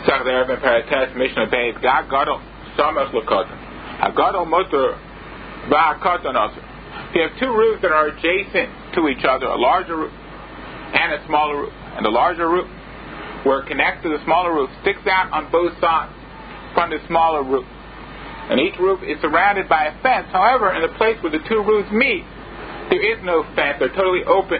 Sachder ben Parates Mishnah Beis Gad Gadol Samas Lakatan Hagadol Mutter Ba'Katan Also. If you have two roofs that are adjacent to each other, a larger roof and a smaller roof, and the larger roof, where it connects to the smaller roof, sticks out on both sides from the smaller roof, and each roof is surrounded by a fence. However, in the place where the two roofs meet, there is no fence. They're totally open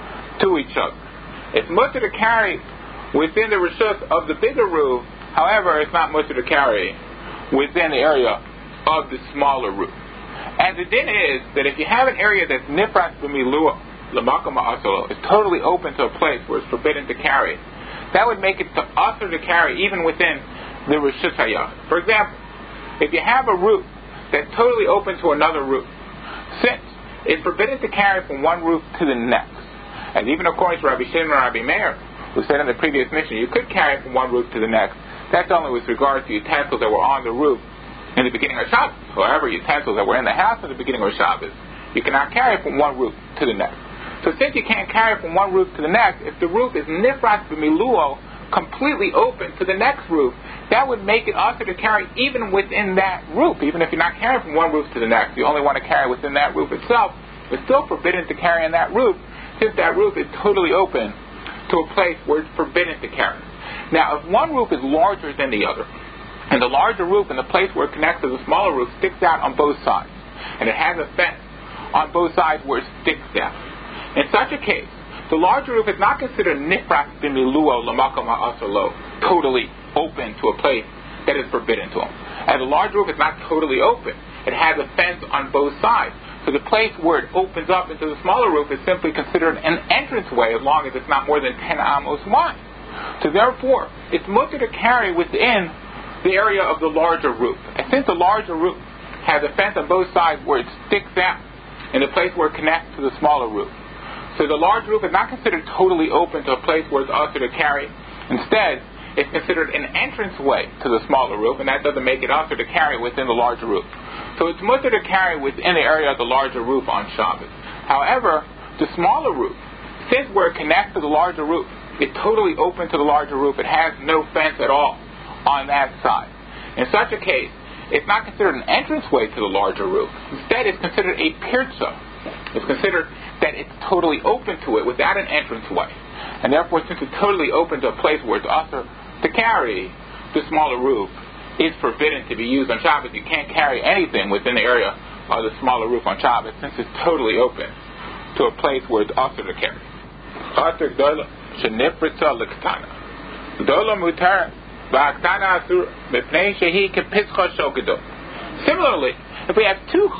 to each other. It's mutter to carry within the reshus of the bigger roof. However, it's not mutter to carry within the area of the smaller roof. And the din is that if you have an area that's nifras b'milua l'makom ha'asalo, is totally open to a place where it's forbidden to carry, that would make it to usher to carry even within the reshus hayachid. For example, if you have a roof that's totally open to another roof, since it's forbidden to carry from one roof to the next, and even according to Rabbi Shimon and Rabbi Meir, who said in the previous mission you could carry from one roof to the next, that's only with regard to utensils that were on the roof in the beginning of Shabbos. However, utensils that were in the house in the beginning of Shabbos, you cannot carry from one roof to the next. So since you can't carry from one roof to the next, if the roof is nifras b'miluo, completely open to the next roof, that would make it also to carry even within that roof. Even if you're not carrying from one roof to the next, you only want to carry within that roof itself, it's still forbidden to carry in that roof, since that roof is totally open to a place where it's forbidden to carry. Now, if one roof is larger than the other, and the larger roof and the place where it connects to the smaller roof sticks out on both sides, and it has a fence on both sides where it sticks out, in such a case, the larger roof is not considered nifras b'miluo l'makom ha'asalo, totally open to a place that is forbidden to him. And the larger roof is not totally open. It has a fence on both sides. So the place where it opens up into the smaller roof is simply considered an entranceway as long as it's not more than 10 amos wide. So therefore, it's mutter to carry within the area of the larger roof. And since the larger roof has a fence on both sides where it sticks out in the place where it connects to the smaller roof, so the large roof is not considered totally open to a place where it's usher to carry. Instead, it's considered an entranceway to the smaller roof, and that doesn't make it usher to carry within the larger roof. So it's mutter to carry within the area of the larger roof on Shabbos. However, the smaller roof, since where it connects to the larger roof, it's totally open to the larger roof. It has no fence at all on that side. In such a case, it's not considered an entranceway to the larger roof. Instead, it's considered a pirza. It's considered that it's totally open to it without an entranceway. And therefore, since it's totally open to a place where it's usher to carry, the smaller roof is forbidden to be used on Shabbos. You can't carry anything within the area of the smaller roof on Shabbos since it's totally open to a place where it's usher to carry. Similarly, if we have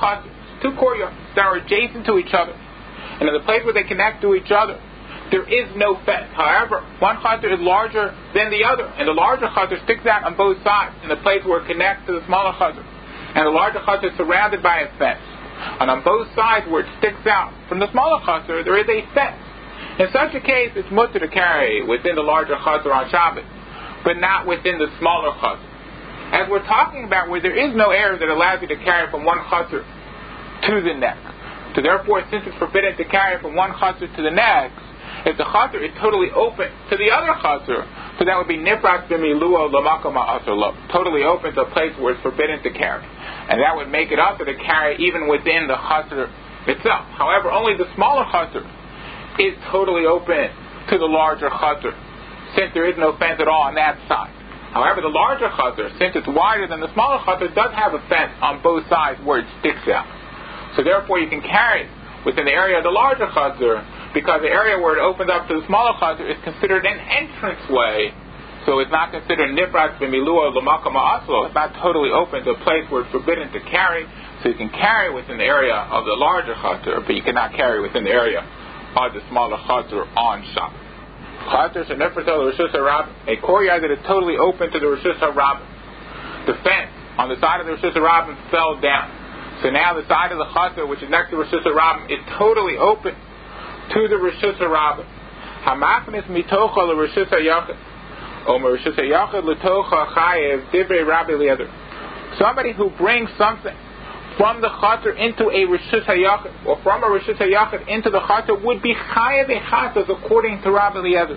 two courtyards that are adjacent to each other, and in the place where they connect to each other, there is no fence. However, one chater is larger than the other, and the larger chater sticks out on both sides in the place where it connects to the smaller chater, and the larger chater is surrounded by a fence. And on both sides where it sticks out from the smaller chater, there is a fence. In such a case, it's mutter to carry within the larger chater on Shabbos, but not within the smaller chater. As we're talking about where there is no area that allows you to carry from one chater to the next. So therefore, since it's forbidden to carry from one chater to the next, if the chater is totally open to the other chater, so that would be nifras b'miluo l'makom ha'asalo, totally open to a place where it's forbidden to carry. And that would make it usher to carry even within the chater itself. However, only the smaller chater is totally open to the larger chater, since there is no fence at all on that side. However, the larger chater, since it's wider than the smaller chater, does have a fence on both sides where it sticks out. So therefore, you can carry within the area of the larger chater, because the area where it opens up to the smaller chater is considered an entranceway. So it's not considered nifras b'miluo l'makom ha'asalo. It's not totally open to a place where it's forbidden to carry. So you can carry within the area of the larger chater, but you cannot carry within the area of the smaller chater on Shabbos. Chater shenifratel l'reshus harabim, a courtyard that is totally open to the reshus harabim. The fence on the side of the reshus harabim fell down. So now the side of the chater, which is next to Reshus Harabim, is totally open to the Reshus Harabim. Hamachnis mitocha l'Reshus Hayachid, Omer Reshus Hayachid l'tocha chayev divrei Rabbi Eliezer. Somebody who brings something from the chater into a Reshus Hayachid, or from a Reshus Hayachid into the chater, would be chayev echatas according to Rabbi Eliezer.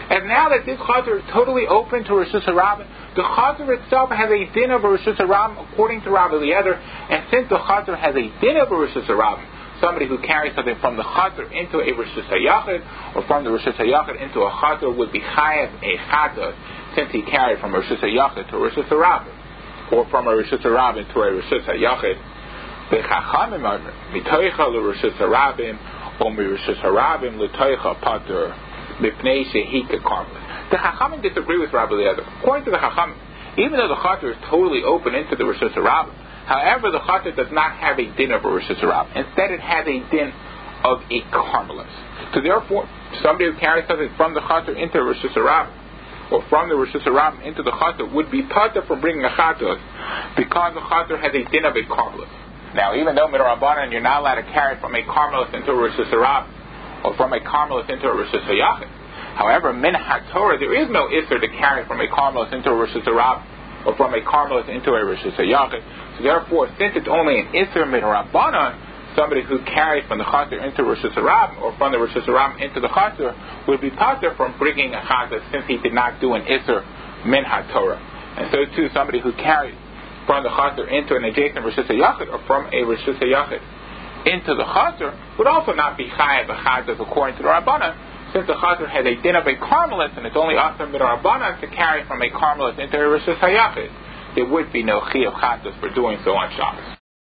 And now that this chazer is totally open to Reshus HaRabim, the chazer itself has a din of a Reshus HaRabim according to Rabbi Eliezer, and since the chazer has a din of a Reshus HaRabim, somebody who carries something from the chazer into a Reshus HaYachid, or from the Reshus HaYachid into a chazer, would be chayav a chazer, since he carried from a Reshus HaYachid to a Reshus HaRabim, or from a Reshus HaRabim to a Reshus HaYachid. The Chachamim are mitoicha l'Reshus HaRabim, or m'Reshus HaRabim l'toicha pater. The Chachamim disagree with Rabbi Eliezer. According to the Chachamim, even though the chazer is totally open into the Reshus HaRabim, however, the chazer does not have a din of a Reshus HaRabim. Instead, it has a din of a carmelis. So therefore, somebody who carries something from the chazer into a Reshus HaRabim, or from the Reshus HaRabim into the chazer, would be pater from bringing a chazer, because the chazer has a din of a carmelis. Now, even though midrabanan you're not allowed to carry from a carmelis into a Reshus HaRabim, or from a carmelis into a Reshus HaYachid. However, min haTorah, there is no isser to carry from a carmelis into a Reshus HaRabim, or from a carmelis into a Reshus HaYachid. So therefore, since it's only an isser midrabanan, somebody who carries from the chazer into Reshus HaRabim, or from the Reshus HaRabim into the chazer, would be pater from bringing a chazer, since he did not do an isser min haTorah. And so too, somebody who carries from the chazer into an adjacent Reshus HaYachid, or from a Reshus HaYachid into the chazer, would also not be chayav a chazer according to the Rabbanan, since the chazer has a din of a carmelis, and it's only asur midrabanan to carry from a carmelis into a Reshus HaYachid. There would be no chiyuv chazer for doing so on Shabbos.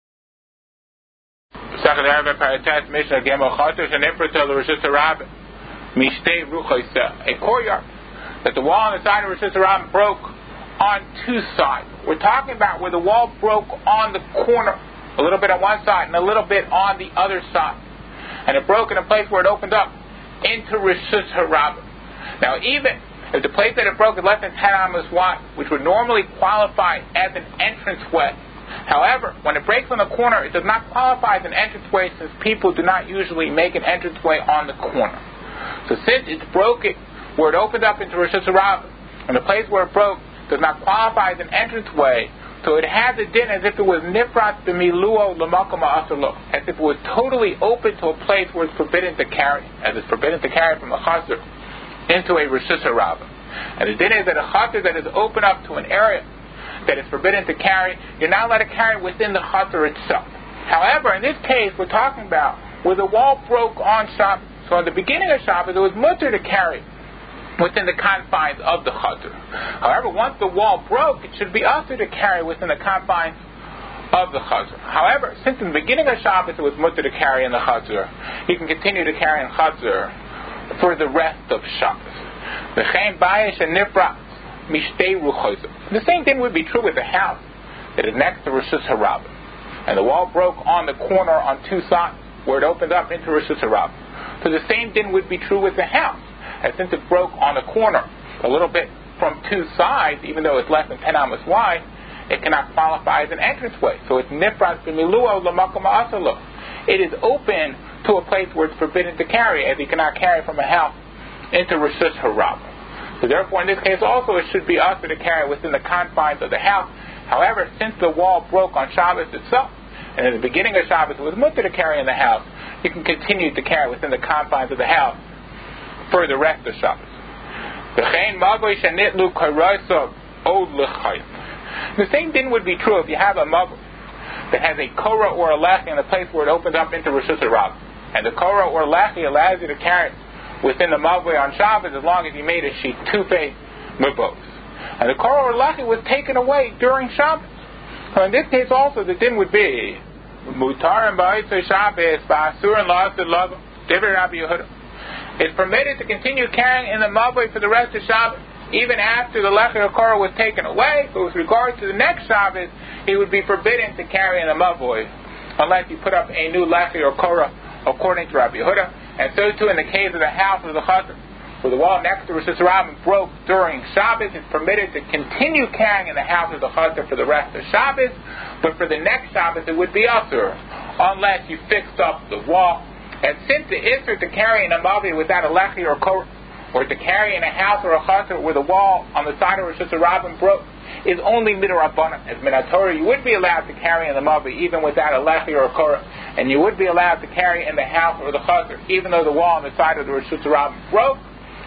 Second Arab Paratas Mishnah Gemel Chazer Shenifratel Reshus HaRabim Mishtei Ruchoseh, a courtyard that the wall on the side of Reshus HaRabim broke on two sides. We're talking about where the wall broke on the corner, a little bit on one side and a little bit on the other side. And it broke in a place where it opened up into Reshus HaRabim. Now, even if the place that it broke is less than 10 amos wide, which would normally qualify as an entranceway, however, when it breaks on the corner, it does not qualify as an entranceway, since people do not usually make an entranceway on the corner. So since it's broken where it opened up into Reshus HaRabim, and the place where it broke does not qualify as an entranceway, so it has a din as if it was nifrat b'miluo l'makom ha'asur lo, as if it was totally open to a place where it's forbidden to carry, as it's forbidden to carry from a chazer into a Reshus HaRabim. And the din is that a chazer that is open up to an area that is forbidden to carry, you're not allowed to carry within the chazer itself. However, in this case, we're talking about where the wall broke on Shabbos. So at the beginning of Shabbos, it was mutter to carry within the confines of the chazer. However, once the wall broke, it should be usher to carry within the confines of the chazer. However, since in the beginning of Shabbos it was mutter to carry in the chazer, you can continue to carry in chazer for the rest of Shabbos. The same thing would be true with the house that is next to Reshus HaRabim, and the wall broke on the corner on two sides where it opened up into Reshus HaRabim. So the same thing would be true with the house. And since it broke on the corner a little bit from two sides, even though it's less than 10 amos wide, it cannot qualify as an entranceway. So it's nifrat b'miluo l'makom ha'asur lo. It is open to a place where it's forbidden to carry, as you cannot carry from a house into Reshus HaRabim. So therefore, in this case also, it should be usher to carry within the confines of the house. However, since the wall broke on Shabbos itself, and in the beginning of Shabbos it was mutter to carry in the house, you can continue to carry within the confines of the house for the rest of Shabbos. The same thing would be true if you have a mavoi that has a korah or a lechi in the place where it opens up into Reshus HaRabim. And the korah or lechi allows you to carry within the mavoi on Shabbos as long as you made a shitufei mabos. And the korah or lechi was taken away during Shabbos. So in this case also the din would be mutar and ba'isei Shabbos ba'asur and la'asur lavo divrei Rabbi Yehuda. It's permitted to continue carrying in the mavoi for the rest of Shabbos, even after the lechi or korah was taken away. But with regard to the next Shabbos, it would be forbidden to carry in the mavoi unless you put up a new lechi or korah, according to Rabbi Yehuda. And so too in the case of the house of the chazer, where the wall next to Reshus HaRabim broke during Shabbos, it's permitted to continue carrying in the house of the chazer for the rest of Shabbos. But for the next Shabbos, it would be usher unless you fixed up the wall. And since the isser to carry in a mavoi without a lechi or korah, or to carry in a house or a chazer where the wall on the side of Reshus HaRabim broke, is only midrabanan. As min haTorah, you would be allowed to carry in the mavoi even without a lechi or a korah, and you would be allowed to carry in the house or the chazer even though the wall on the side of the Reshus HaRabim broke.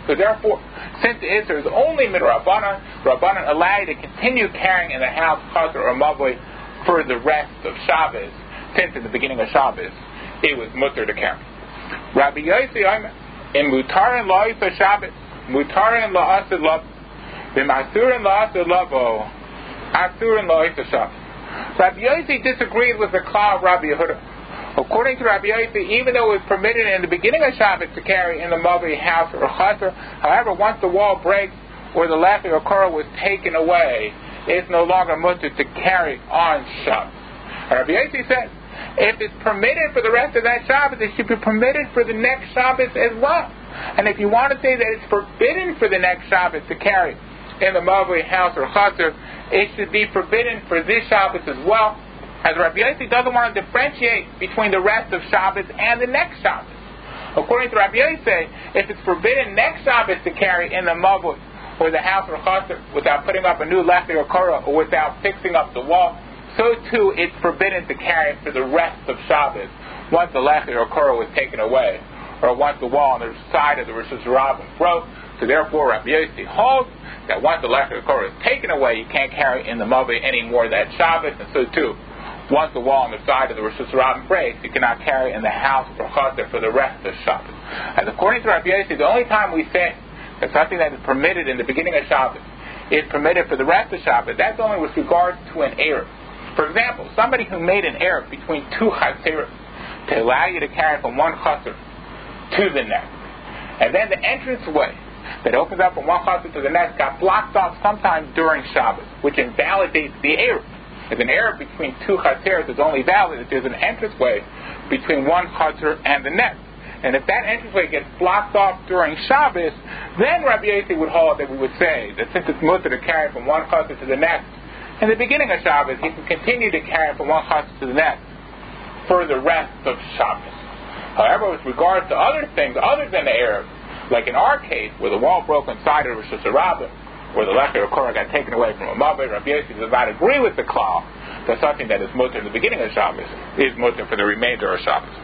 So therefore, since the Isser is only midrabanan, Rabbanan allow you to continue carrying in the house, chaser, or mavoi for the rest of Shabbos, since in the beginning of Shabbos, it was mutter to carry. Rabbi Yossi in mutarin la'isa Shabbos, mutarin la'asad lav, b'masurin la'asad lavo, asurin la'isa Shabbos. Rabbi Yossi disagreed with the klal of Rabbi Yehuda. According to Rabbi Yossi, even though it was permitted in the beginning of Shabbos to carry in the mavoi house or chaser, however, once the wall breaks or the lechi or korah was taken away, it's no longer mutter to carry on Shabbos. Rabbi Yossi said, if it's permitted for the rest of that Shabbos, it should be permitted for the next Shabbos as well. And if you want to say that it's forbidden for the next Shabbos to carry in the mavoi house or chaser, it should be forbidden for this Shabbos as well, as Rabbi Yossi doesn't want to differentiate between the rest of Shabbos and the next Shabbos. According to Rabbi Yossi, if it's forbidden next Shabbos to carry in the mavoi or the house or chaser without putting up a new lechi or korah or without fixing up the wall, so too it's forbidden to carry it for the rest of Shabbos once the lechi or korah was taken away, or once the wall on the side of the Rosh Hashanah broke. So therefore Rabbi Yossi holds that once the lechi or korah is taken away, you can't carry in the mavoi anymore that Shabbos, and so too once the wall on the side of the Rosh Hashanah breaks, you cannot carry in the house or chaser for the rest of Shabbos. As according to Rabbi Yossi, the only time we say that something that is permitted in the beginning of Shabbos is permitted for the rest of Shabbos, that's only with regards to an Erev. For example, somebody who made an Erev between two chaseros to allow you to carry from one chaser to the next, and then the entranceway that opens up from one chaser to the next got blocked off sometime during Shabbos, which invalidates the Erev. If an Erev between two chaseros is only valid if there's an entranceway between one chaser and the next. And if that entranceway gets blocked off during Shabbos, then Rabbi Yossi would hold that we would say that since it's mutter to carry from one chaser to the next, in the beginning of Shabbos, he can continue to carry from one chaser to the next for the rest of Shabbos. However, with regards to other things other than the Erev, like in our case, where the wall broke inside of Rosh Hashanah, where the lechi or korah got taken away from a mavoi, Rabbi Yossi does not agree with the klal that something that is mutter in the beginning of Shabbos is mutter for the remainder of Shabbos.